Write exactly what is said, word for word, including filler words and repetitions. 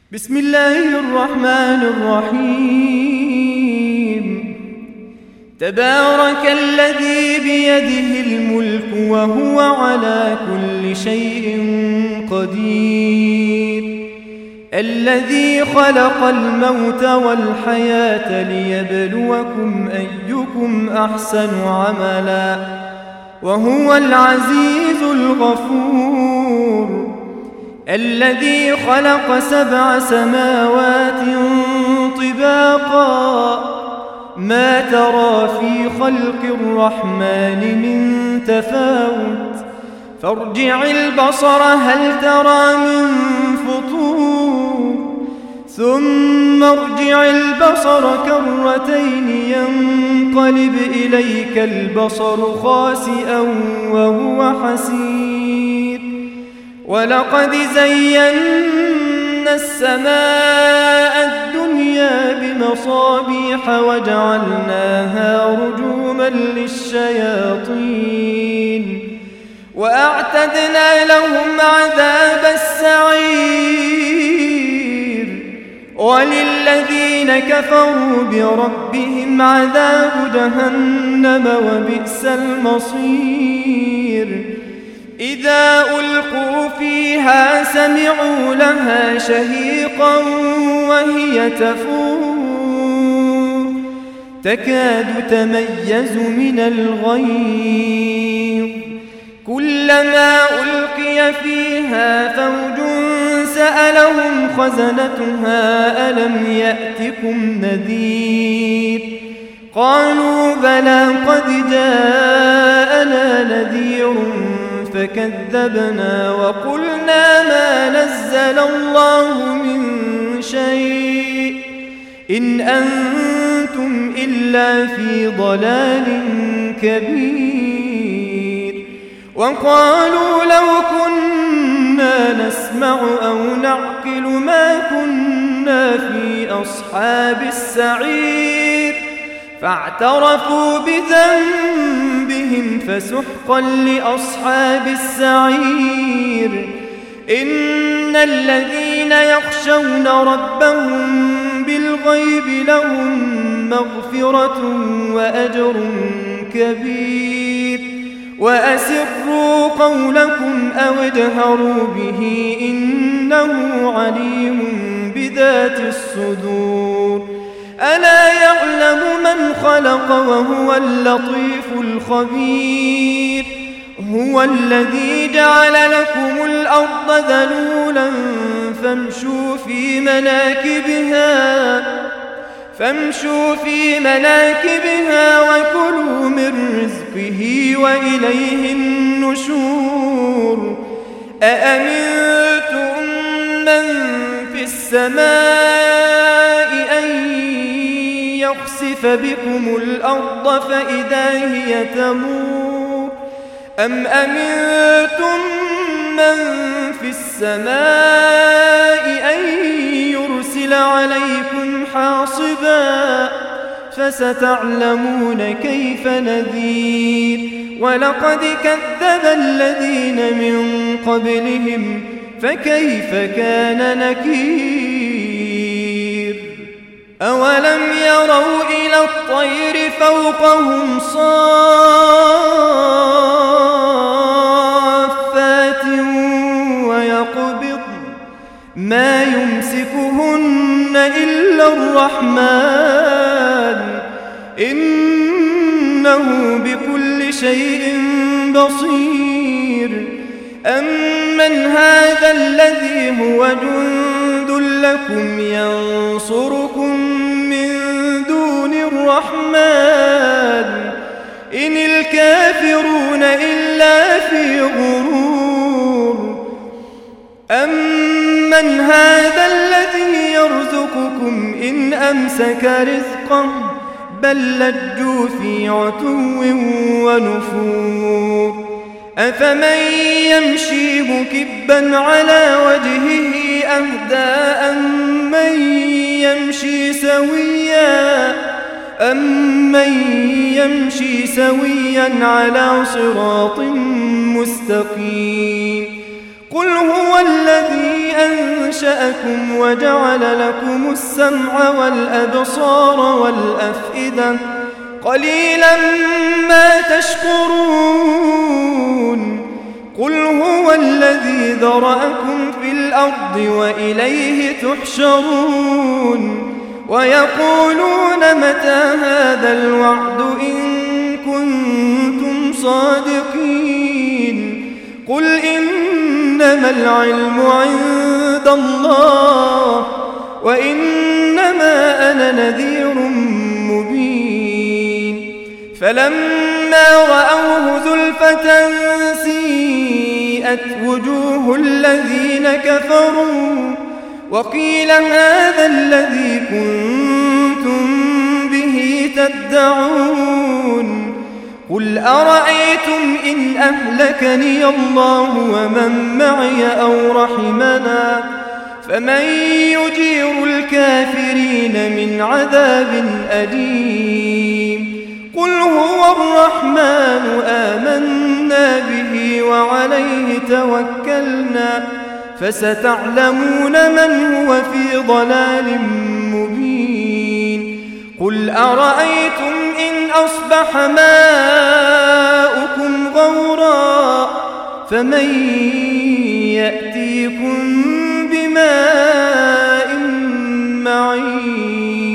بسم الله الرحمن الرحيم. تبارك الذي بيده الملك وهو على كل شيء قدير، الذي خلق الموت والحياة ليبلوكم أيكم أحسن عملا وهو العزيز الغفور، الذي خلق سبع سماوات طباقا ما ترى في خلق الرحمن من تفاوت فارجع البصر هل ترى من فطور ثم ارجع البصر كرتين ينقلب إليك البصر خاسئا وهو حسير، ولقد زينا السماء الدنيا بمصابيح وجعلناها رجوما للشياطين وأعتدنا لهم عذاب السعير، وللذين كفروا بربهم عذاب جهنم وبئس المصير. إذا ألقوا فيها سمعوا لها شهيقا وهي تفور تكاد تميز من الغيظ، كلما ألقي فيها فوج سألهم خزنتها ألم يأتكم نذير، قالوا بلى قد جاءنا نذير فكذبنا وقلنا ما نزل الله من شيء إن أنتم إلا في ضلال كبير، وقالوا لو كنا نسمع أو نعقل ما كنا في أصحاب السعير، فاعترفوا بذنبهم فسحقا لأصحاب السعير. إن الذين يخشون ربهم بالغيب لهم مغفرة وأجر كبير، وأسروا قولكم أو اجهروا به إنه عليم بذات الصدور. ألا يعلم من خلق وهو اللطيف الخبير، هو الذي جعل لكم الأرض ذلولا فامشوا في مناكبها فامشوا في مناكبها وكلوا من رزقه وإليه النشور. أأمنتم من في السماء أن يخسف بكم الأرض فإذا هي تمور، أم أمنتم من في السماء أن يرسل عليكم حاصبا فستعلمون كيف نذير. ولقد كذب الذين من قبلهم فكيف كان نكير. أولم يروا إلى الطير فوقهم صافات ويقبضن ما يمسكهن إلا الرحمن إنه بكل شيء بصير. أمن هذا الذي هو جند لكم ينصركم من دون الرحمن إن الكافرون إلا في غرور. أمن هذا الذي يرزقكم إن أمسك رزقه بل لجوا في عتو ونفور. أفمن يمشي مكبا على وجهه أهدى أمن يمشي سويا أمن يمشي سويا على صراط مستقيم. قل هو الذي أنشأكم وجعل لكم السمع والأبصار والأفئدة قليلا ما تشكرون قل هو الذي ذرأكم في الأرض وإليه تحشرون ويقولون متى هذا الوعد إن كنتم صادقين قل إنما العلم عند الله وإنما أنا نذير مبين فلما رأوه زلفة سيئت وجوه الذين كفروا وقيل هذا الذي كنتم به تدعون قل أرأيتم إن أهلكني الله ومن معي أو رحمنا فمن يجير الكافرين من عذاب أليم قل هو الرحمن آمنا به وعليه توكلنا فستعلمون من هو في ضلال مبين قل أرأيتم إن أصبح ماؤكم غورا فمن يأتيكم بماء معين